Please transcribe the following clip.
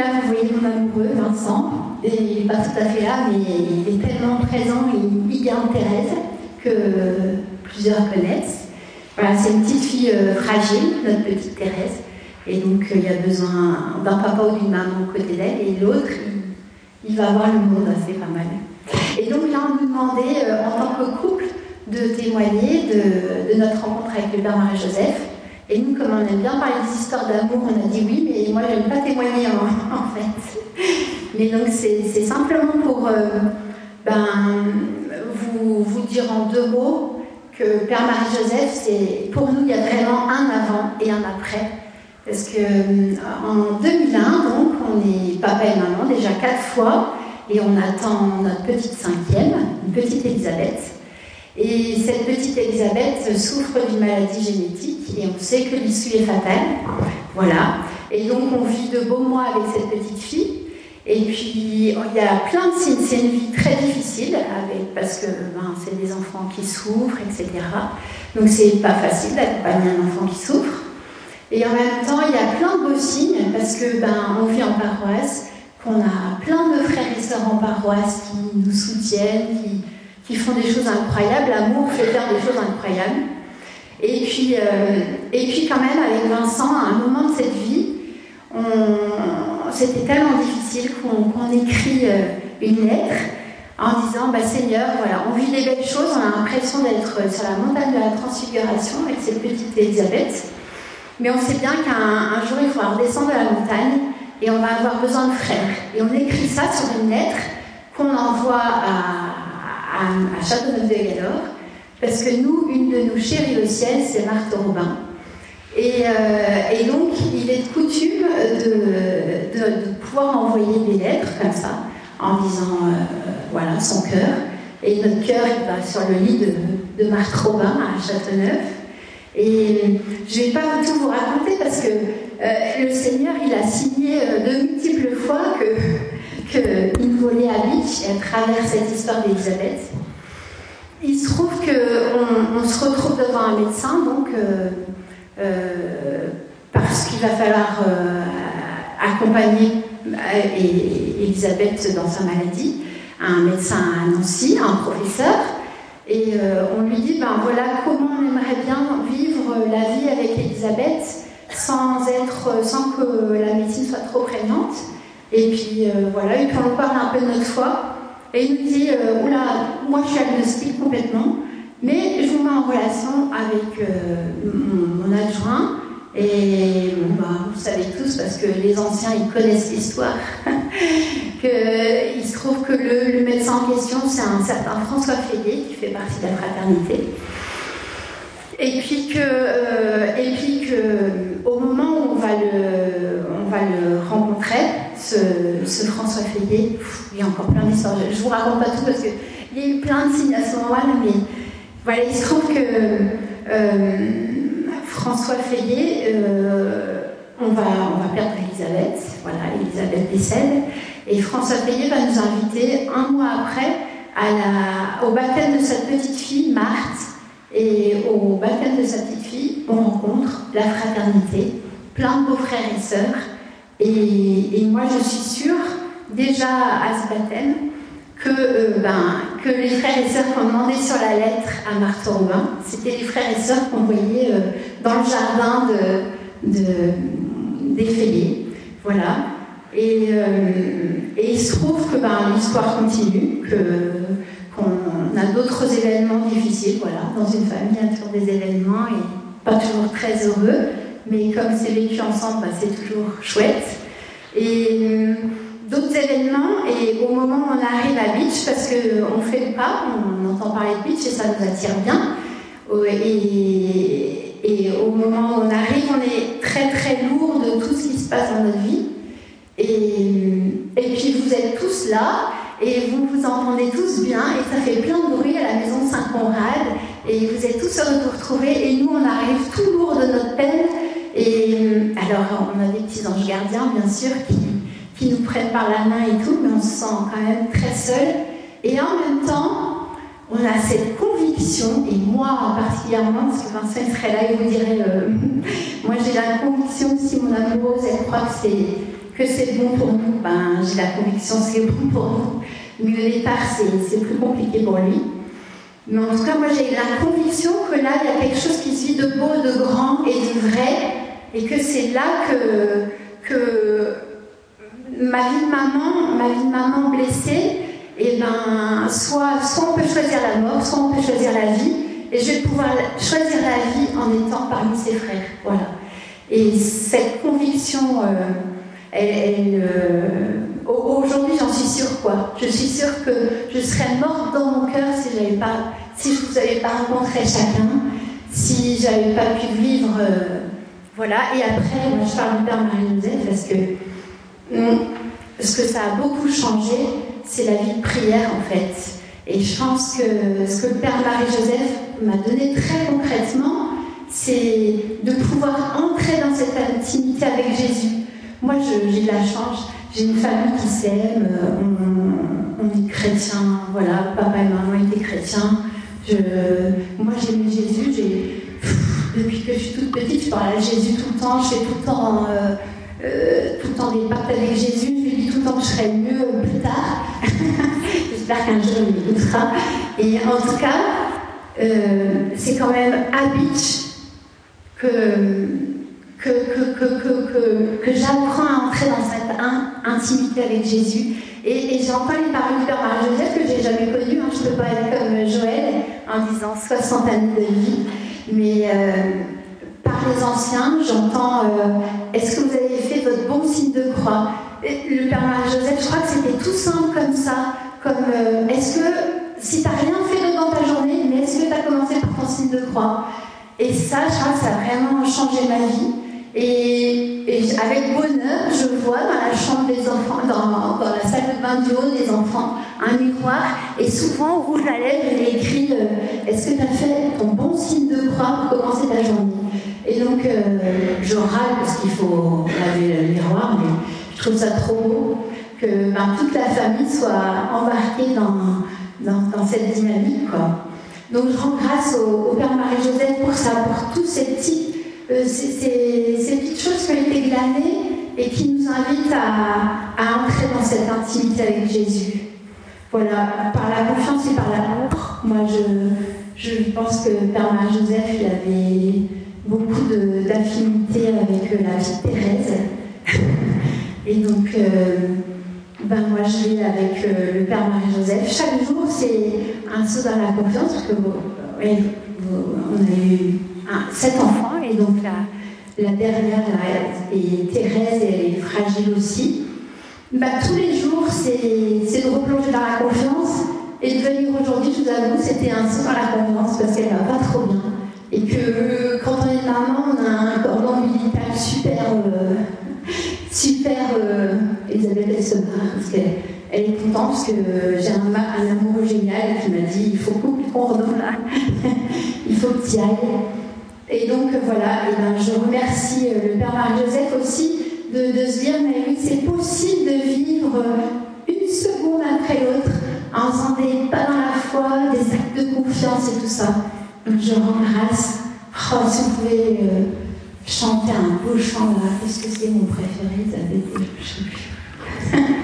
là, vous voyez mon amoureux, Vincent. Et il n'est pas tout à fait là, mais il est tellement présent et il garde Thérèse, que plusieurs connaissent. Voilà, c'est une petite fille fragile, notre petite Thérèse. Et donc, il y a besoin d'un papa ou d'une maman aux côtés d'elle. Et l'autre, il va voir le monde, c'est pas mal. Et donc là, on nous demandait, en tant que couple, de témoigner de notre rencontre avec le Père Marie-Joseph. Et nous, comme on aime bien parler des histoires d'amour, on a dit oui, mais moi, j'aime pas témoigner en fait. Mais donc, c'est simplement pour vous dire en 2 mots que Père Marie-Joseph, pour nous, il y a vraiment un avant et un après. Parce qu'en 2001, donc, on est papa et maman déjà 4 fois, et on attend notre petite 5e, une petite Elisabeth. Et cette petite Elisabeth souffre d'une maladie génétique, et on sait que l'issue est fatale. Voilà. Et donc, on vit de beaux mois avec cette petite fille. Et puis, il y a plein de signes. C'est une vie très difficile, parce que c'est des enfants qui souffrent, etc. Donc, c'est pas facile d'accompagner un enfant qui souffre. Et en même temps, il y a plein de beaux signes, parce que on vit en paroisse, qu'on a plein de frères et sœurs en paroisse qui nous soutiennent, qui font des choses incroyables. L'amour fait faire des choses incroyables. Et puis quand même, avec Vincent, à un moment de cette vie, c'était tellement difficile qu'on écrit une lettre en disant Seigneur, voilà, on vit des belles choses, on a l'impression d'être sur la montagne de la Transfiguration avec cette petite Elisabeth. Mais on sait bien qu'un jour, il faudra redescendre de la montagne et on va avoir besoin de frères. Et on écrit ça sur une lettre qu'on envoie à Châteauneuf-de-Galore, parce que nous, une de nos chéries au ciel, c'est Marthe Robin. Et donc, il est de coutume de pouvoir envoyer des lettres comme ça, en disant, voilà, son cœur. Et notre cœur, il va sur le lit de Marthe Robin à Châteauneuf. Et je ne vais pas tout vous raconter parce que le Seigneur, il a signé de multiples fois qu'il nous volait à Bitche à travers cette histoire d'Élisabeth. Il se trouve qu'on se retrouve devant un médecin, donc parce qu'il va falloir accompagner Élisabeth dans sa maladie, un médecin à Nancy, un professeur. Et on lui dit, voilà comment on aimerait bien vivre la vie avec Élisabeth sans que la médecine soit trop prégnante. Et puis voilà, et puis on parle un peu de notre foi. Et il nous dit, oula, moi je suis agnostique complètement, mais je vous mets en relation avec mon adjoint. Et vous savez tous, parce que les anciens, ils connaissent l'histoire, qu'il se trouve que le médecin en question, c'est un certain François Fégué, qui fait partie de la fraternité. Et puis que au moment où on va le rencontrer, ce François Fégué, il y a encore plein d'histoires, je vous raconte pas tout parce qu'il y a eu plein de signes à ce moment-là, mais voilà, il se trouve que François Fégué, on va perdre Elisabeth, voilà, Elisabeth décède, et François Fégué va nous inviter un mois après au baptême de sa petite fille, Marthe, et au baptême de sa petite fille, on rencontre la fraternité, plein de beaux frères et sœurs, et moi je suis sûre, déjà à ce baptême, que les frères et sœurs qu'on demandait sur la lettre à Marthe Robin, c'était les frères et sœurs qu'on voyait dans le jardin des Fégués. Voilà. Et il se trouve que l'histoire continue, qu'on a d'autres événements difficiles. Voilà. Dans une famille, il y a toujours des événements et pas toujours très heureux, mais comme c'est vécu ensemble, c'est toujours chouette. Et d'autres événements, et au moment où on arrive à Bitche, parce qu'on fait le pas, on entend parler de Bitche et ça nous attire bien, et au moment où on arrive, on est très très lourd de tout ce qui se passe dans notre vie, et puis vous êtes tous là, et vous vous entendez tous bien, et ça fait plein de bruit à la maison Saint-Conrad, et vous êtes tous heureux de vous retrouver, et nous on arrive tout lourd de notre peine, et alors on a des petits anges gardiens bien sûr qui nous prennent par la main et tout, mais on se sent quand même très seul. Et en même temps, on a cette conviction, et moi particulièrement, parce que Vincent serait là et vous dirait moi j'ai la conviction que si mon amoureuse, elle croit que que c'est bon pour nous, j'ai la conviction que c'est bon pour nous. Mais au départ, c'est plus compliqué pour lui. Mais en tout cas, moi, j'ai la conviction que là, il y a quelque chose qui se vit de beau, de grand et de vrai, et que c'est là que ma vie de maman blessée, et soit on peut choisir la mort, soit on peut choisir la vie, et je vais pouvoir choisir la vie en étant parmi ses frères. Voilà. Et cette conviction, aujourd'hui, j'en suis sûre, quoi. Je suis sûre que je serais morte dans mon cœur si je vous avais pas rencontré chacun, si j'avais pas pu vivre, voilà. Et après, moi, je parle du Père Marie-Joseph parce que ce que ça a beaucoup changé, c'est la vie de prière, en fait. Et je pense que ce que le Père Marie-Joseph m'a donné très concrètement, c'est de pouvoir entrer dans cette intimité avec Jésus. Moi, j'ai de la chance, j'ai une famille qui s'aime, on est chrétiens, voilà, papa et maman étaient chrétiens. Moi, j'aimais Jésus, depuis que je suis toute petite, je parle à Jésus tout le temps, je fais tout le temps des pactes avec Jésus, je lui dis tout le temps que je serai mieux plus tard. J'espère qu'un jour il m'écoutera. Et en tout cas, c'est quand même à Beach que j'apprends à entrer dans cette intimité avec Jésus. Et j'entends les paroles du Père Marie-Joseph que j'ai jamais connues. Je ne peux pas être comme Joël en disant 60 années de vie. Mais par les anciens, j'entends est-ce que vous avez fait votre bon signe de croix? Le Père Marie-Joseph, je crois que c'était tout simple comme ça. Comme est-ce que, si tu n'as rien fait dans ta journée, mais est-ce que tu as commencé par ton signe de croix? Et ça, je crois que ça a vraiment changé ma vie. Et avec bonheur, je vois dans la chambre des enfants, dans la salle de bain du haut des enfants, un miroir. Et souvent, au rouge à lèvres, il est écrit est-ce que tu as fait ton bon signe de croix pour commencer ta journée? Et donc, je râle parce qu'il faut laver le miroir, mais je trouve ça trop beau que toute la famille soit embarquée dans cette dynamique, quoi. Donc je rends grâce au Père Marie-Joseph pour ça, pour tous ces petites choses qui ont été glanées et qui nous invitent à entrer dans cette intimité avec Jésus. Voilà, par la confiance et par l'amour. Moi, je pense que le Père Marie-Joseph, il avait beaucoup d'affinité avec la vie de Thérèse. Et donc, moi, je vis avec le Père Marie-Joseph. Chaque jour, c'est un saut dans la confiance, parce que on a eu 7 enfants, et donc la dernière, et Thérèse, elle est fragile aussi. Tous les jours, c'est de replonger dans la confiance, et de venir aujourd'hui, je vous avoue, c'était un saut dans la confiance, parce qu'elle va pas trop bien. Et que quand on est maman, on a un cordon ombilical super Elisabeth, elle se marre parce qu'elle est contente parce que j'ai un amoureux génial qui m'a dit il faut couper le cordon là, il faut que tu y ailles. Et donc voilà, je remercie le Père Marie-Joseph aussi de se dire mais oui, c'est possible de vivre une seconde après l'autre en faisant des pas dans la foi, des actes de confiance et tout ça. Donc je rends grâce. Oh, si vous pouvez chanter un beau chant là, qu'est-ce que c'est mon préféré, ça fait